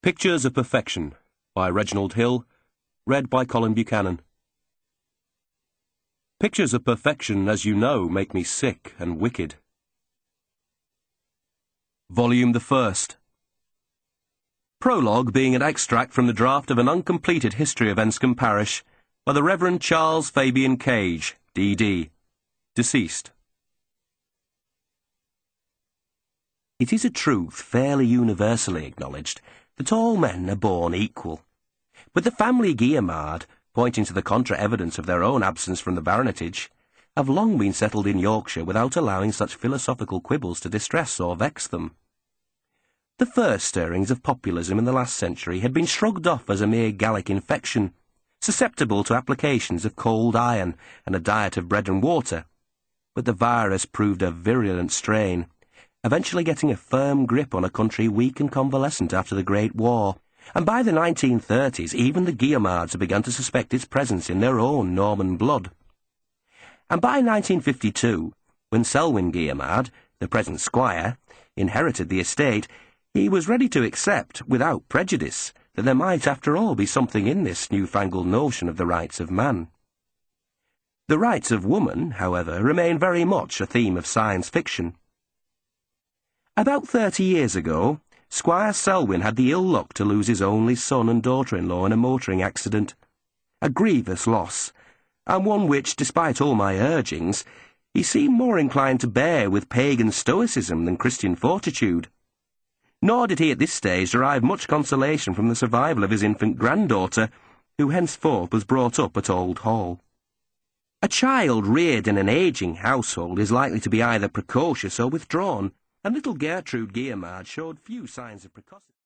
Pictures of Perfection by Reginald Hill, read by Colin Buchanan. Pictures of perfection, as you know, make me sick and wicked. Volume the First. Prologue being an extract from the draft of an uncompleted history of Enscombe Parish by the Reverend Charles Fabian Cage, D.D., deceased. It is a truth fairly universally acknowledged that all men are born equal. But the family Guillemard, pointing to the contra-evidence of their own absence from the baronetage, have long been settled in Yorkshire without allowing such philosophical quibbles to distress or vex them. The first stirrings of populism in the last century had been shrugged off as a mere Gallic infection, susceptible to applications of cold iron and a diet of bread and water. But the virus proved a virulent strain, eventually getting a firm grip on a country weak and convalescent after the Great War, and by the 1930s even the Guillemards had begun to suspect its presence in their own Norman blood. And by 1952, when Selwyn Guillemard, the present squire, inherited the estate, he was ready to accept, without prejudice, that there might after all be something in this newfangled notion of the rights of man. The rights of woman, however, remain very much a theme of science fiction. About 30 years ago, Squire Selwyn had the ill luck to lose his only son and daughter-in-law in a motoring accident. A grievous loss, and one which, despite all my urgings, he seemed more inclined to bear with pagan stoicism than Christian fortitude. Nor did he at this stage derive much consolation from the survival of his infant granddaughter, who henceforth was brought up at Old Hall. A child reared in an ageing household is likely to be either precocious or withdrawn, and little Gertrude Guillemard showed few signs of precocity.